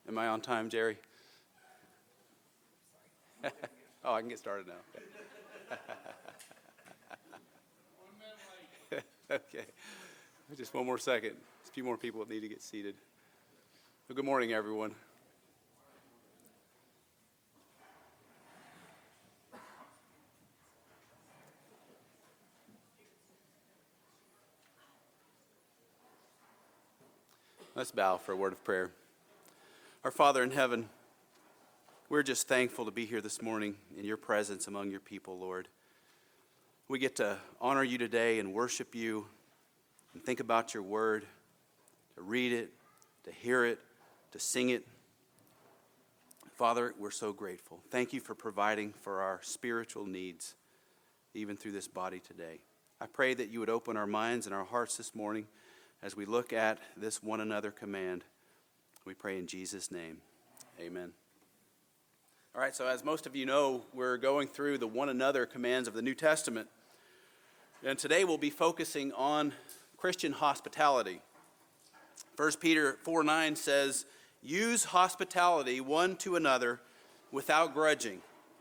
Am I on time, Jerry? Oh, I can get started now. Okay. Just one more second. There's a few more people that need to get seated. Well, good morning, everyone. Let's bow for a word of prayer. Our Father in heaven, we're just thankful to be here this morning in your presence among your people, Lord. We get to honor you today and worship you and think about your word, to read it, to hear it, to sing it. Father, we're so grateful. Thank you for providing for our spiritual needs, even through this body today. I pray that you would open our minds and our hearts this morning as we look at this one another command. We pray in Jesus' name. Amen. All right, so as most of you know, we're going through the one another commands of the New Testament. And today we'll be focusing on Christian hospitality. 1 Peter 4:9 says, "Use hospitality one to another without grudging."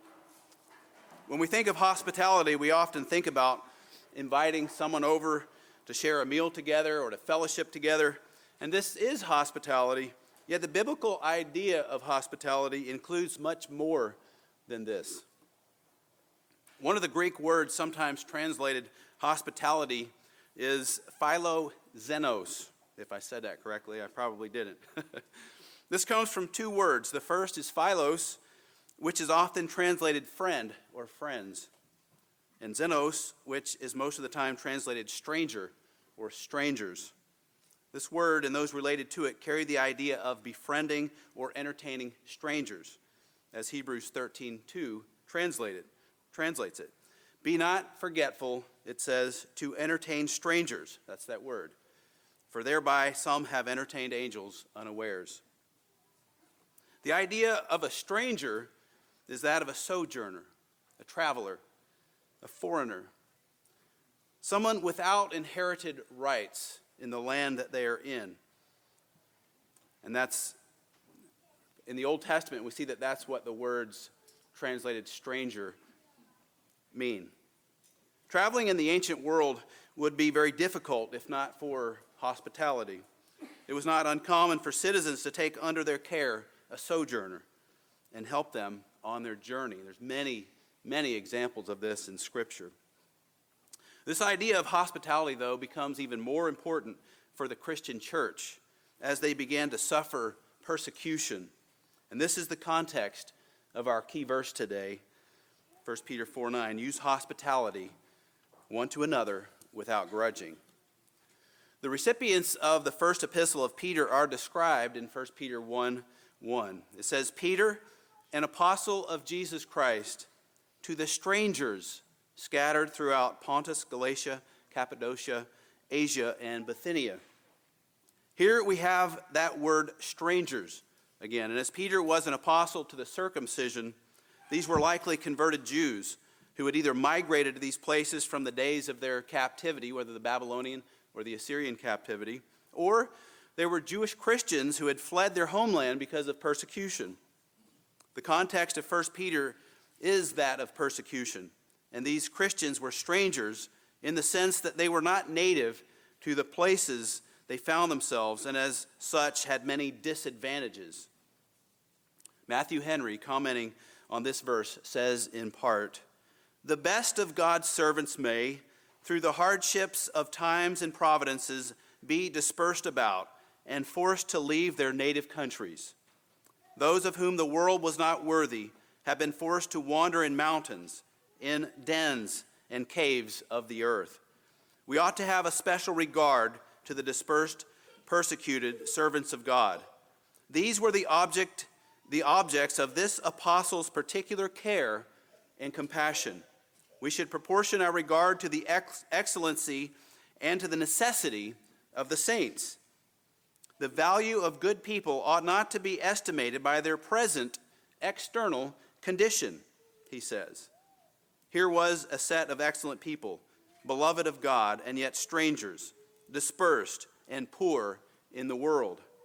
When we think of hospitality, we often think about inviting someone over to share a meal together or to fellowship together. And this is hospitality. Yet the biblical idea of hospitality includes much more than this. One of the Greek words sometimes translated hospitality is philoxenos. If I said that correctly, I probably didn't. This comes from two words. The first is philos, which is often translated friend or friends, and xenos, which is most of the time translated stranger or strangers. This word and those related to it carry the idea of befriending or entertaining strangers, as Hebrews 13:2 translates it. Be not forgetful, it says, to entertain strangers. That's that word. For thereby some have entertained angels unawares. The idea of a stranger is that of a sojourner, a traveler, a foreigner, someone without inherited rights in the land that they are in. And that's, in the Old Testament, we see that that's what the words translated stranger mean. Traveling in the ancient world would be very difficult if not for hospitality. It was not uncommon for citizens to take under their care a sojourner and help them on their journey. There's many, many examples of this in Scripture. This idea of hospitality, though, becomes even more important for the Christian church as they began to suffer persecution. And this is the context of our key verse today, 1 Peter 4:9. Use hospitality one to another without grudging. The recipients of the first epistle of Peter are described in 1 Peter 1:1. It says, "Peter, an apostle of Jesus Christ, to the strangers scattered throughout Pontus, Galatia, Cappadocia, Asia, and Bithynia." Here we have that word strangers again. And as Peter was an apostle to the circumcision, these were likely converted Jews who had either migrated to these places from the days of their captivity, whether the Babylonian or the Assyrian captivity, or they were Jewish Christians who had fled their homeland because of persecution. The context of 1 Peter is that of persecution. And these Christians were strangers in the sense that they were not native to the places they found themselves, and as such had many disadvantages. Matthew Henry, commenting on this verse, says in part, "The best of God's servants may, through the hardships of times and providences, be dispersed about and forced to leave their native countries. Those of whom the world was not worthy have been forced to wander in mountains, in dens and caves of the earth. We ought to have a special regard to the dispersed, persecuted servants of God. These were the objects of this apostle's particular care and compassion. We should proportion our regard to the excellency and to the necessity of the saints. The value of good people ought not to be estimated by their present external condition," he says. Here was a set of excellent people, beloved of God, and yet strangers, dispersed and poor in the world.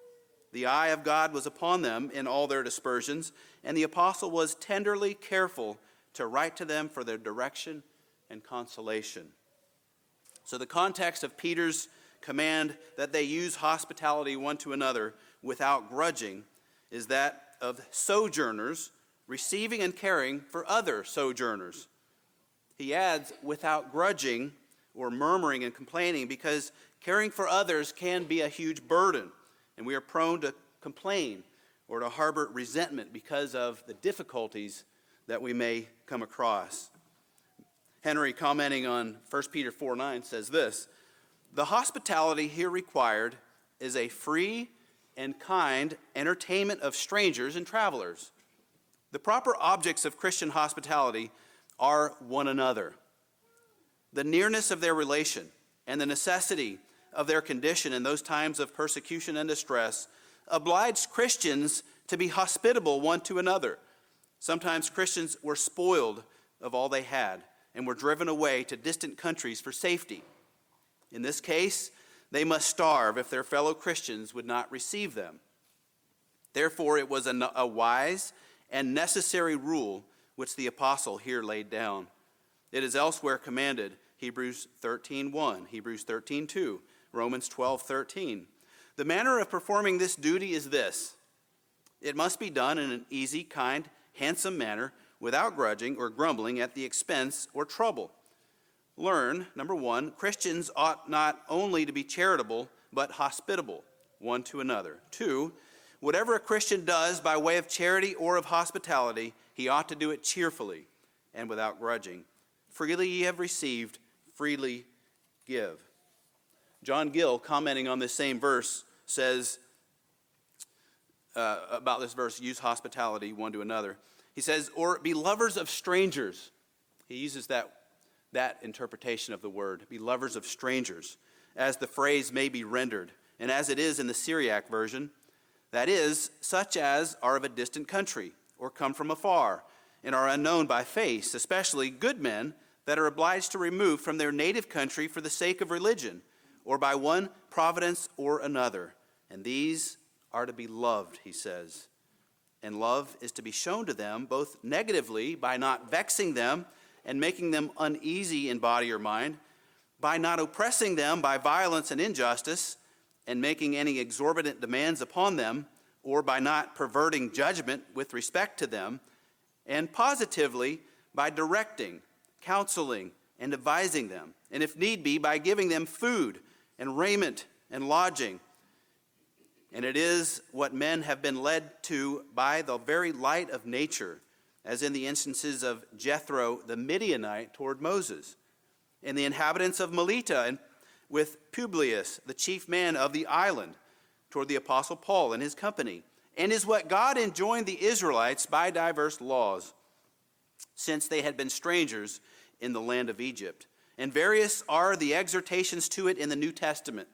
The eye of God was upon them in all their dispersions, and the apostle was tenderly careful to write to them for their direction and consolation. So the context of Peter's command that they use hospitality one to another without grudging is that of sojourners receiving and caring for other sojourners. He adds, without grudging or murmuring and complaining, because caring for others can be a huge burden, and we are prone to complain or to harbor resentment because of the difficulties that we may come across. Henry, commenting on 1 Peter 4:9, says this: "The hospitality here required is a free and kind entertainment of strangers and travelers. The proper objects of Christian hospitality are one another. The nearness of their relation and the necessity of their condition in those times of persecution and distress obliged Christians to be hospitable one to another. Sometimes Christians were spoiled of all they had and were driven away to distant countries for safety. In this case, they must starve if their fellow Christians would not receive them. Therefore, it was a wise and necessary rule which the apostle here laid down. It is elsewhere commanded, Hebrews 13:1, Hebrews 13:2, Romans 12:13. The manner of performing this duty is this: it must be done in an easy, kind, handsome manner, without grudging or grumbling at the expense or trouble. Learn, number one, Christians ought not only to be charitable, but hospitable one to another. Two, whatever a Christian does by way of charity or of hospitality, he ought to do it cheerfully and without grudging. Freely ye have received, freely give. John Gill, commenting on this same verse, says about this verse, use hospitality one to another. He says, or be lovers of strangers. He uses that interpretation of the word, be lovers of strangers, as the phrase may be rendered, and as it is in the Syriac version, that is, such as are of a distant country, or come from afar, and are unknown by face, especially good men that are obliged to remove from their native country for the sake of religion, or by one providence or another. And these are to be loved, he says. And love is to be shown to them both negatively by not vexing them and making them uneasy in body or mind, by not oppressing them by violence and injustice, and making any exorbitant demands upon them, or by not perverting judgment with respect to them, and positively by directing, counseling, and advising them, and if need be, by giving them food and raiment and lodging. And it is what men have been led to by the very light of nature, as in the instances of Jethro the Midianite toward Moses, and the inhabitants of Melita, and with Publius, the chief man of the island, toward the apostle Paul and his company, and is what God enjoined the Israelites by diverse laws, since they had been strangers in the land of Egypt. And various are the exhortations to it in the New Testament.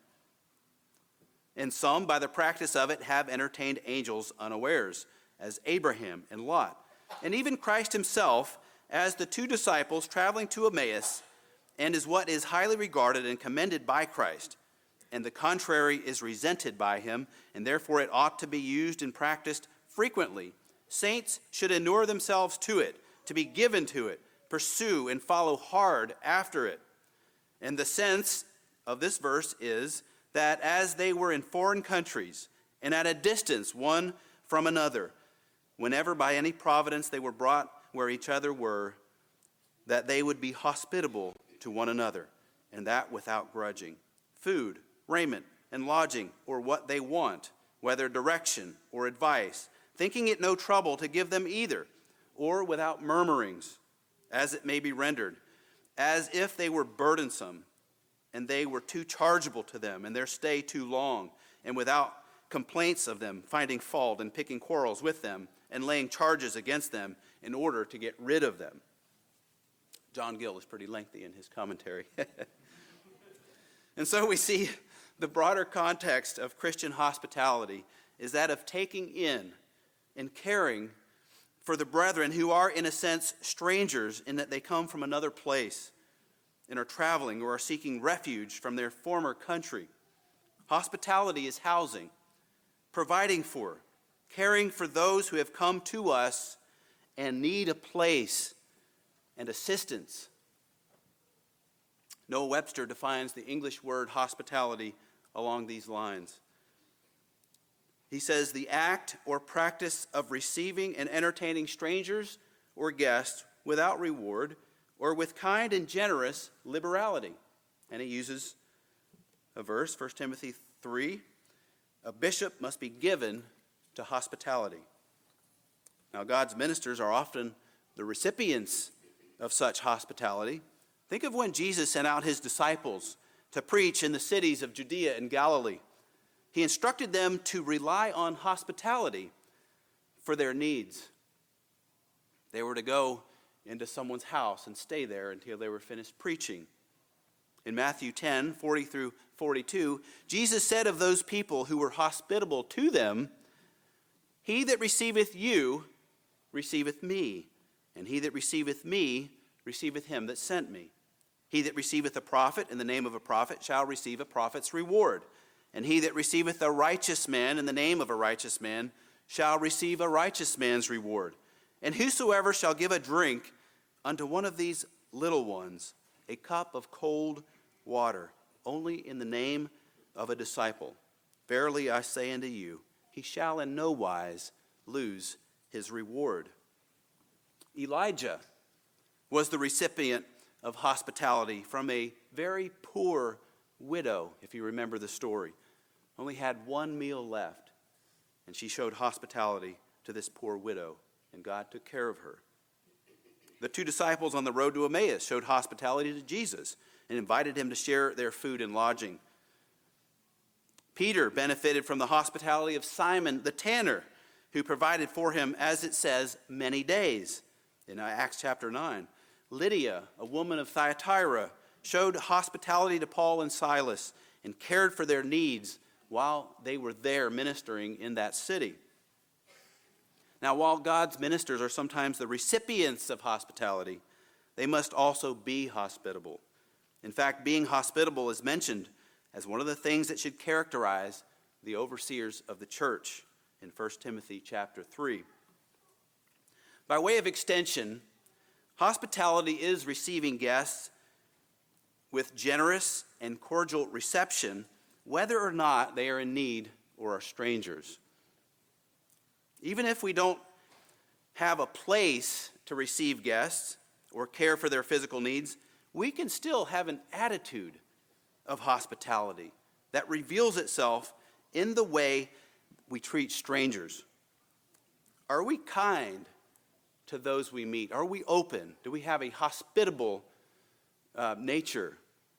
And some, by the practice of it, have entertained angels unawares, as Abraham and Lot. And even Christ himself, as the two disciples traveling to Emmaus, and is what is highly regarded and commended by Christ. And the contrary is resented by him, and therefore it ought to be used and practiced frequently. Saints should inure themselves to it, to be given to it, pursue and follow hard after it. And the sense of this verse is that as they were in foreign countries and at a distance one from another, whenever by any providence they were brought where each other were, that they would be hospitable to one another, and that without grudging. Food, raiment, and lodging, or what they want, whether direction or advice, thinking it no trouble to give them either, or without murmurings, as it may be rendered, as if they were burdensome, and they were too chargeable to them, and their stay too long, and without complaints of them, finding fault and picking quarrels with them, and laying charges against them in order to get rid of them. John Gill is pretty lengthy in his commentary. And so we see the broader context of Christian hospitality is that of taking in and caring for the brethren who are, in a sense, strangers in that they come from another place and are traveling or are seeking refuge from their former country. Hospitality is housing. providing for, caring for those who have come to us and need a place and assistance. Noah Webster defines the English word hospitality along these lines. He says, the act or practice of receiving and entertaining strangers or guests without reward or with kind and generous liberality. And he uses a verse, 1 Timothy 3, a bishop must be given to hospitality. Now, God's ministers are often the recipients of such hospitality. Think of when Jesus sent out his disciples to preach in the cities of Judea and Galilee. He instructed them to rely on hospitality for their needs. They were to go into someone's house and stay there until they were finished preaching. In Matthew 10, 40 through 42, Jesus said of those people who were hospitable to them, he that receiveth you receiveth me, and he that receiveth me receiveth him that sent me. He that receiveth a prophet in the name of a prophet shall receive a prophet's reward. And he that receiveth a righteous man in the name of a righteous man shall receive a righteous man's reward. And whosoever shall give a drink unto one of these little ones a cup of cold water, only in the name of a disciple, verily I say unto you, he shall in no wise lose his reward. Elijah was the recipient of hospitality from a very poor widow, if you remember the story. Only had one meal left, and she showed hospitality to this poor widow, and God took care of her. The two disciples on the road to Emmaus showed hospitality to Jesus and invited him to share their food and lodging. Peter benefited from the hospitality of Simon the tanner, who provided for him, as it says, many days in Acts chapter 9. Lydia, a woman of Thyatira, showed hospitality to Paul and Silas and cared for their needs while they were there ministering in that city. Now, while God's ministers are sometimes the recipients of hospitality, they must also be hospitable. In fact, being hospitable is mentioned as one of the things that should characterize the overseers of the church in 1 Timothy chapter 3. By way of extension, hospitality is receiving guests with generous and cordial reception, whether or not they are in need or are strangers. Even if we don't have a place to receive guests or care for their physical needs, we can still have an attitude of hospitality that reveals itself in the way we treat strangers. Are we kind to those we meet? Are we open? Do we have a hospitable nature?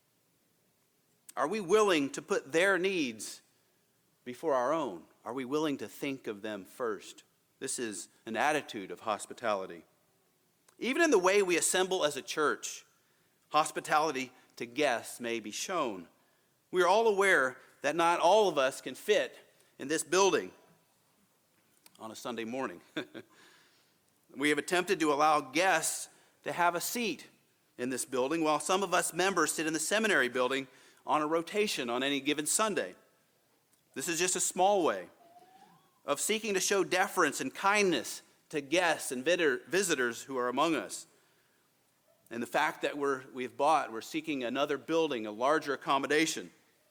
Are we willing to put their needs before our own? Are we willing to think of them first? This is an attitude of hospitality. Even in the way we assemble as a church, hospitality to guests may be shown. We are all aware that not all of us can fit in this building on a Sunday morning. We have attempted to allow guests to have a seat in this building, while some of us members sit in the seminary building on a rotation on any given Sunday. This is just a small way of seeking to show deference and kindness to guests and visitors who are among us. And the fact that we're seeking another building, a larger accommodation,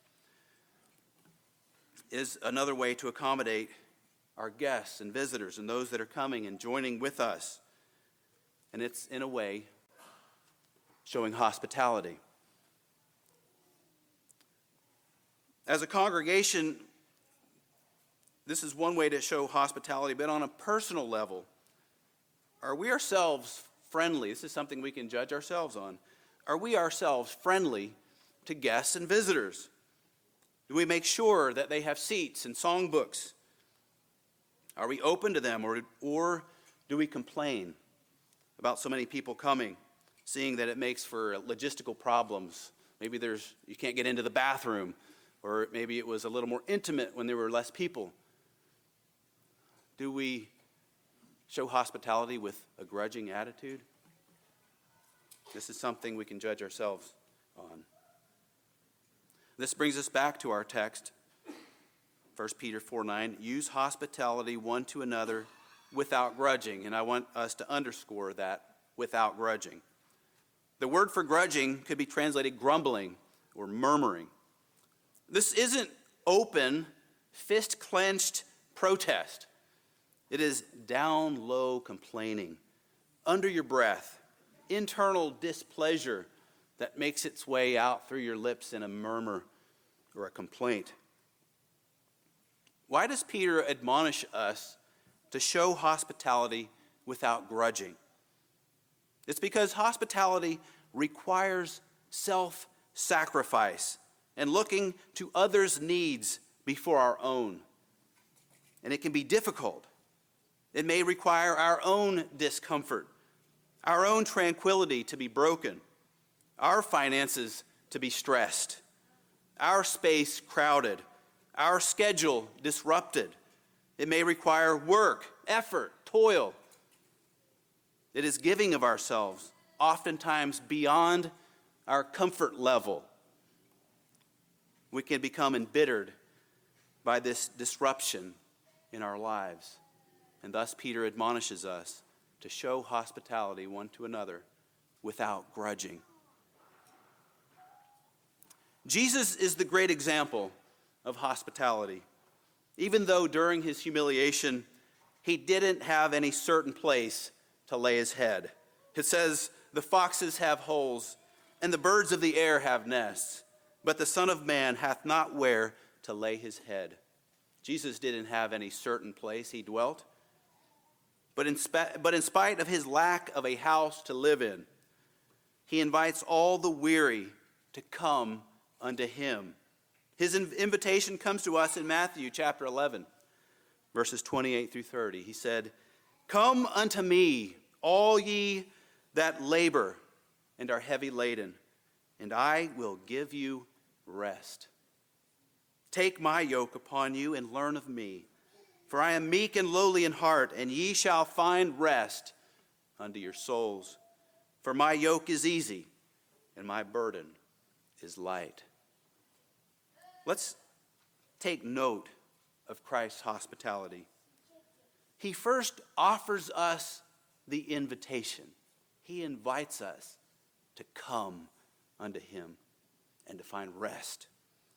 is another way to accommodate our guests and visitors and those that are coming and joining with us. And it's, in a way, showing hospitality. As a congregation, this is one way to show hospitality, but on a personal level, are we ourselves friendly? This is something we can judge ourselves on. Are we ourselves friendly to guests and visitors? Do we make sure that they have seats and songbooks? Are we open to them, or do we complain about so many people coming, seeing that it makes for logistical problems? Maybe you can't get into the bathroom, or maybe it was a little more intimate when there were less people. Do we show hospitality with a grudging attitude? This is something we can judge ourselves on. This brings us back to our text. 1 Peter 4:9, use hospitality one to another without grudging. And I want us to underscore that, without grudging. The word for grudging could be translated grumbling or murmuring. This isn't open, fist-clenched protest. It is down low complaining, under your breath, internal displeasure that makes its way out through your lips in a murmur or a complaint. Why does Peter admonish us to show hospitality without grudging? It's because hospitality requires self-sacrifice and looking to others' needs before our own. And it can be difficult. It may require our own discomfort, our own tranquility to be broken, our finances to be stressed, our space crowded, our schedule disrupted. It may require work, effort, toil. It is giving of ourselves, oftentimes beyond our comfort level. We can become embittered by this disruption in our lives. And thus Peter admonishes us to show hospitality one to another without grudging. Jesus is the great example of hospitality. Even though during his humiliation, he didn't have any certain place to lay his head. It says, the foxes have holes, and the birds of the air have nests, but the Son of Man hath not where to lay his head. Jesus didn't have any certain place he dwelt. But in spite of his lack of a house to live in, he invites all the weary to come unto him. His invitation comes to us in Matthew chapter 11, verses 28 through 30. He said, come unto me, all ye that labor and are heavy laden, and I will give you rest. Take my yoke upon you and learn of me, for I am meek and lowly in heart, and ye shall find rest unto your souls. For my yoke is easy, and my burden is light. Let's take note of Christ's hospitality. He first offers us the invitation. He invites us to come unto him and to find rest.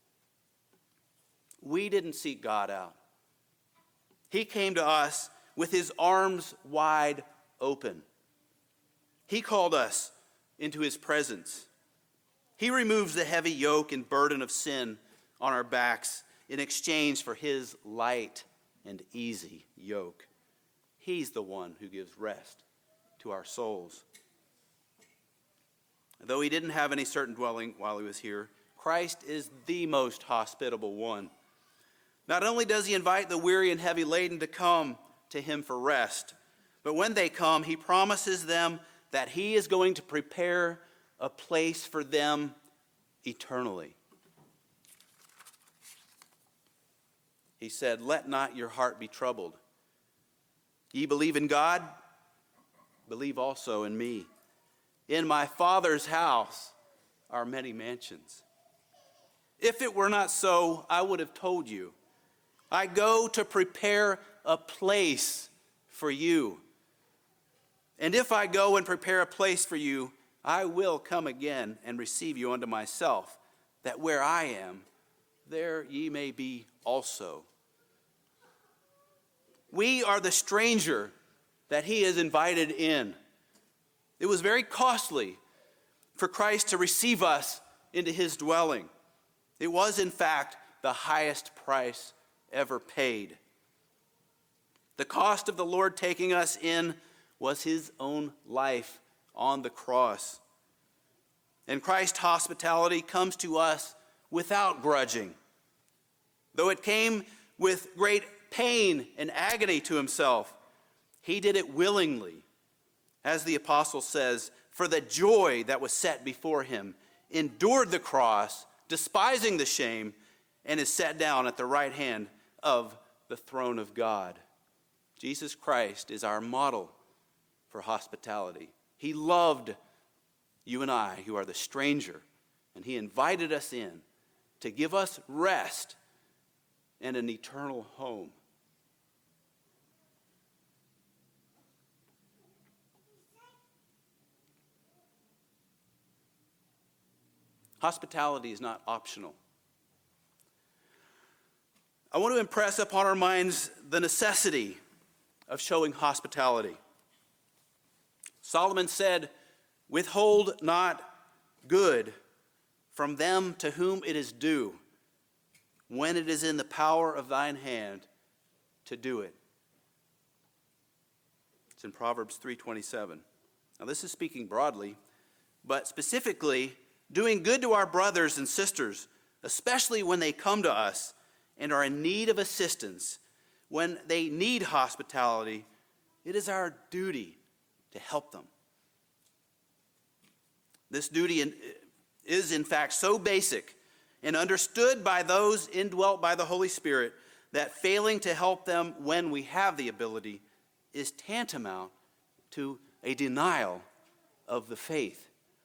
We didn't seek God out. He came to us with his arms wide open. He called us into his presence. He removes the heavy yoke and burden of sin on our backs in exchange for his light and easy yoke. He's the one who gives rest to our souls. Though he didn't have any certain dwelling while he was here, Christ is the most hospitable one. Not only does he invite the weary and heavy laden to come to him for rest, but when they come, he promises them that he is going to prepare a place for them eternally. He said, let not your heart be troubled. Ye believe in God, believe also in me. In my Father's house are many mansions. If it were not so, I would have told you. I go to prepare a place for you. And if I go and prepare a place for you, I will come again and receive you unto myself, that where I am, there ye may be also. We are the stranger that he has invited in. It was very costly for Christ to receive us into his dwelling. It was, in fact, the highest price ever paid. The cost of the Lord taking us in was his own life on the cross. And Christ's hospitality comes to us without grudging. Though it came with great pain and agony to himself, he did it willingly. As the apostle says, for the joy that was set before him, endured the cross, despising the shame, and is set down at the right hand of the throne of God. Jesus Christ is our model for hospitality. He loved you and I, who are the stranger, and he invited us in to give us rest and an eternal home. Hospitality is not optional. I want to impress upon our minds the necessity of showing hospitality. Solomon said, "Withhold not good from them to whom it is due, when it is in the power of thine hand to do it." It's in Proverbs 3:27. Now this is speaking broadly, but specifically, doing good to our brothers and sisters, especially when they come to us and are in need of assistance, when they need hospitality, it is our duty to help them. This duty is, in fact, so basic and understood by those indwelt by the Holy Spirit that failing to help them when we have the ability is tantamount to a denial of the faith.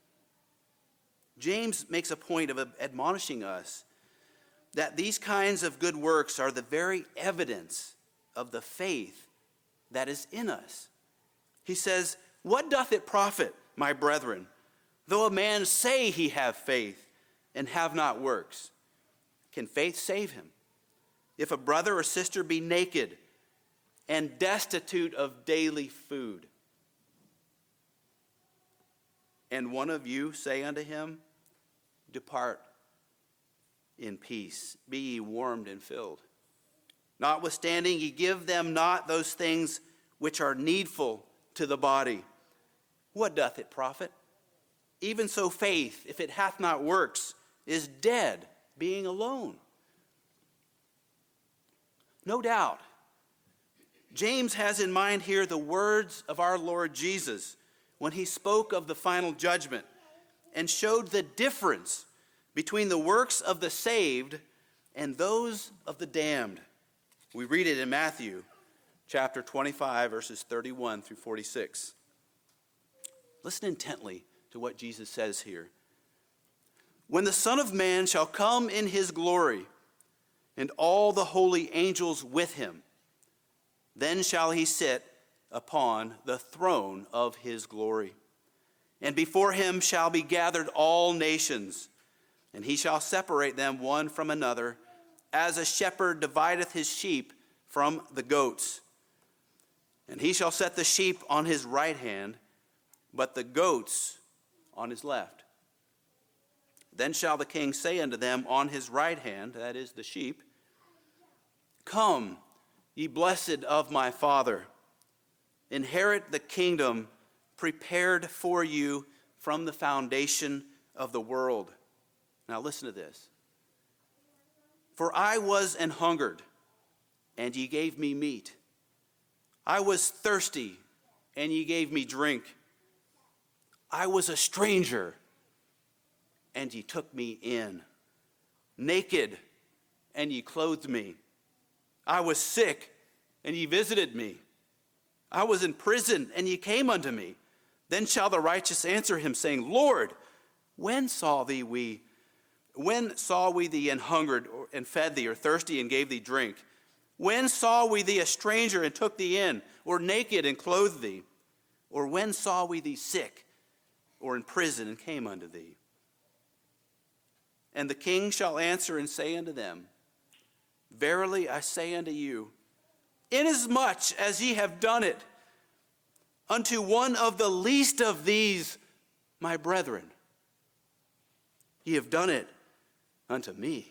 James makes a point of admonishing us that these kinds of good works are the very evidence of the faith that is in us. He says, "What doth it profit, my brethren, though a man say he have faith and have not works? Can faith save him? If a brother or sister be naked and destitute of daily food, and one of you say unto him, Depart in peace, be ye warmed and filled. Notwithstanding, ye give them not those things which are needful to the body. What doth it profit? Even so faith, if it hath not works, is dead, being alone." No doubt, James has in mind here the words of our Lord Jesus when he spoke of the final judgment and showed the difference between the works of the saved and those of the damned. We read it in Matthew chapter 25, verses 31 through 46. Listen intently to what Jesus says here. "When the Son of Man shall come in his glory, and all the holy angels with him, then shall he sit upon the throne of his glory. And before him shall be gathered all nations, and he shall separate them one from another, as a shepherd divideth his sheep from the goats. And he shall set the sheep on his right hand, but the goats on his left. Then shall the king say unto them on his right hand," that is, the sheep, "Come, ye blessed of my Father, inherit the kingdom prepared for you from the foundation of the world." Now listen to this. "For I was an hungered, and ye gave me meat. I was thirsty, and ye gave me drink. I was a stranger, and ye took me in. Naked, and ye clothed me. I was sick, and ye visited me. I was in prison, and ye came unto me. Then shall the righteous answer him, saying, Lord, when saw we thee an hungered and fed thee, or thirsty and gave thee drink? When saw we thee a stranger and took thee in, or naked and clothed thee? Or when saw we thee sick, or in prison and came unto thee? And the king shall answer and say unto them, Verily I say unto you, inasmuch as ye have done it unto one of the least of these my brethren, ye have done it unto me.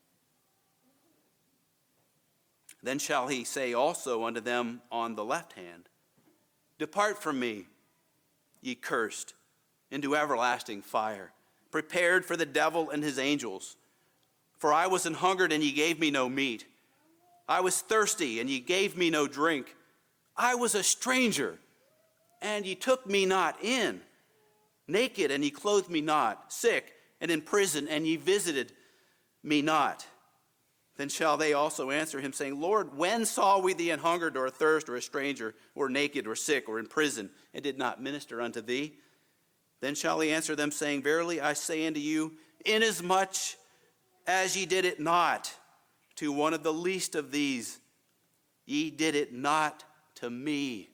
Then shall he say also unto them on the left hand, Depart from me, ye cursed, into everlasting fire, prepared for the devil and his angels. For I was an hungered, and ye gave me no meat. I was thirsty, and ye gave me no drink. I was a stranger, and ye took me not in. Naked, and ye clothed me not. Sick, and in prison, and ye visited me not. Then shall they also answer him, saying, Lord, when saw we thee an hungered, or athirst, or a stranger, or naked, or sick, or in prison, and did not minister unto thee? Then shall he answer them, saying, Verily I say unto you, inasmuch as ye did it not to one of the least of these, ye did it not to me.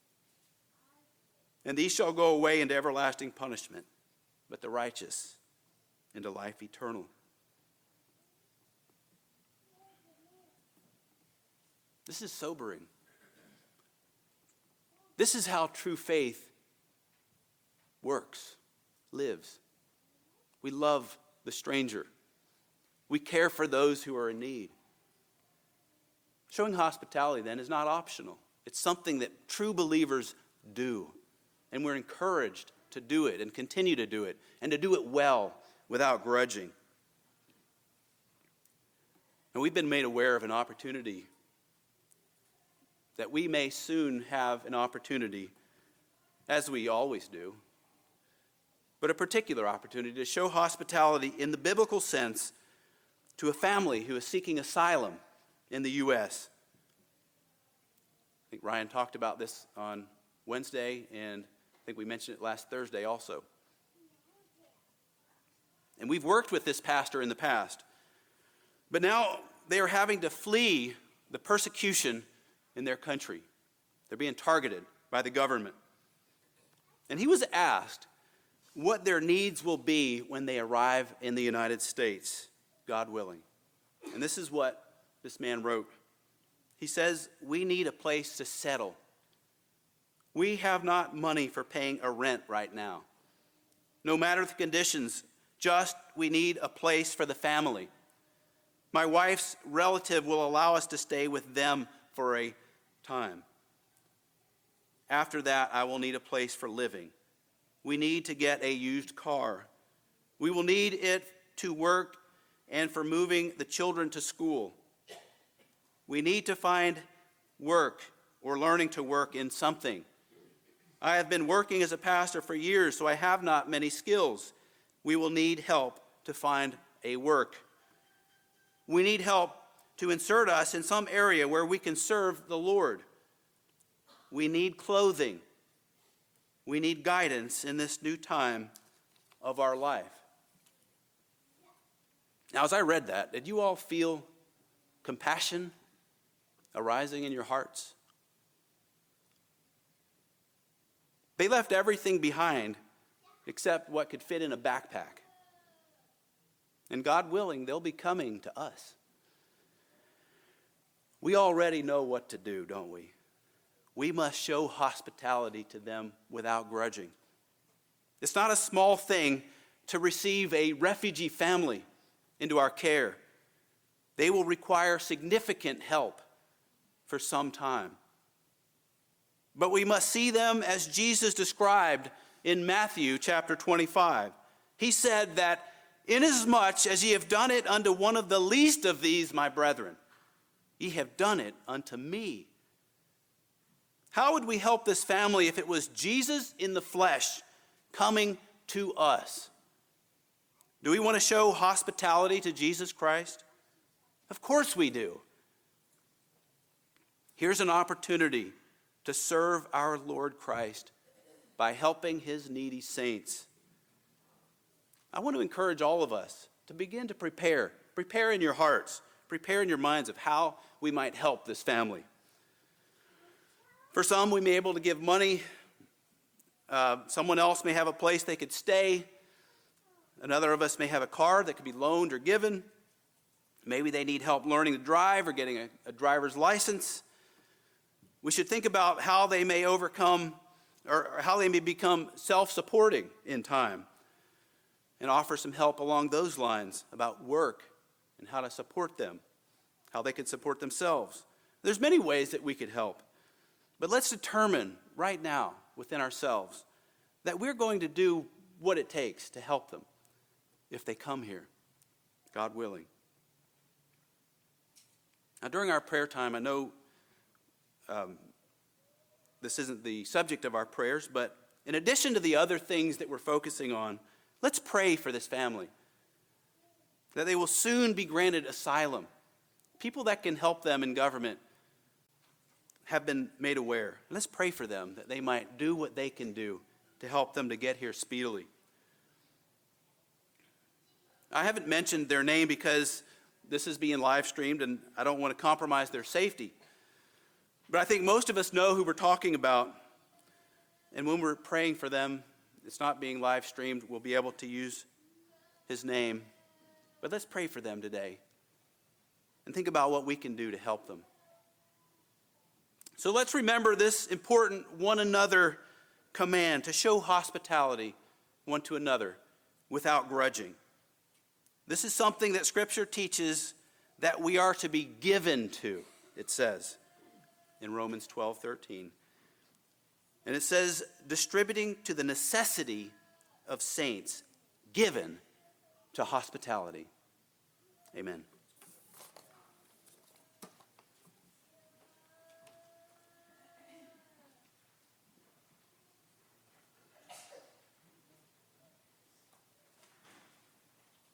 And these shall go away into everlasting punishment, but the righteous into life eternal. This is sobering. This is how true faith works, lives. We love the stranger. We care for those who are in need. Showing hospitality, then, is not optional. It's something that true believers do. And we're encouraged to do it and continue to do it, and to do it well without grudging. And we've been made aware of an opportunity that we may soon have an opportunity, as we always do, but a particular opportunity to show hospitality in the biblical sense to a family who is seeking asylum in the U.S. I think Ryan talked about this on Wednesday, and I think we mentioned it last Thursday also. And we've worked with this pastor in the past, but now they are having to flee the persecution in their country. They're being targeted by the government. And he was asked what their needs will be when they arrive in the United States, God willing. And this is what this man wrote. He says, we need a place to settle. We have not money for paying a rent right now. No matter the conditions, just we need a place for the family. My wife's relative will allow us to stay with them for a time. After that, I will need a place for living. We need to get a used car. We will need it to work and for moving the children to school. We need to find work or learning to work in something. I have been working as a pastor for years, so I have not many skills. We will need help to find a work. We need help to insert us in some area where we can serve the Lord. We need clothing. We need guidance in this new time of our life. Now, as I read that, did you all feel compassion arising in your hearts? They left everything behind except what could fit in a backpack. And God willing, they'll be coming to us. We already know what to do, don't we? We must show hospitality to them without grudging. It's not a small thing to receive a refugee family into our care. They will require significant help for some time. But we must see them as Jesus described in Matthew chapter 25. He said that, inasmuch as ye have done it unto one of the least of these, my brethren, ye have done it unto me. How would we help this family if it was Jesus in the flesh coming to us? Do we want to show hospitality to Jesus Christ? Of course we do. Here's an opportunity to serve our Lord Christ by helping his needy saints. I want to encourage all of us to begin to prepare in your hearts, prepare in your minds of how we might help this family. For some, we may be able to give money. Someone else may have a place they could stay. Another of us may have a car that could be loaned or given. Maybe they need help learning to drive or getting a driver's license. We should think about how they may overcome or how they may become self-supporting in time, and offer some help along those lines about work and how to support them, how they could support themselves. There's many ways that we could help. But let's determine right now within ourselves that we're going to do what it takes to help them if they come here, God willing. Now, during our prayer time, I know this isn't the subject of our prayers, but in addition to the other things that we're focusing on, let's pray for this family, that they will soon be granted asylum. People that can help them in government have been made aware. Let's pray for them that they might do what they can do to help them to get here speedily. I haven't mentioned their name because this is being live streamed, and I don't want to compromise their safety. But I think most of us know who we're talking about. And when we're praying for them, it's not being live streamed. We'll be able to use his name. But let's pray for them today and think about what we can do to help them. So let's remember this important one another command to show hospitality one to another without grudging. This is something that Scripture teaches that we are to be given to, it says in Romans 12:13. And it says, distributing to the necessity of saints, given to hospitality. Amen.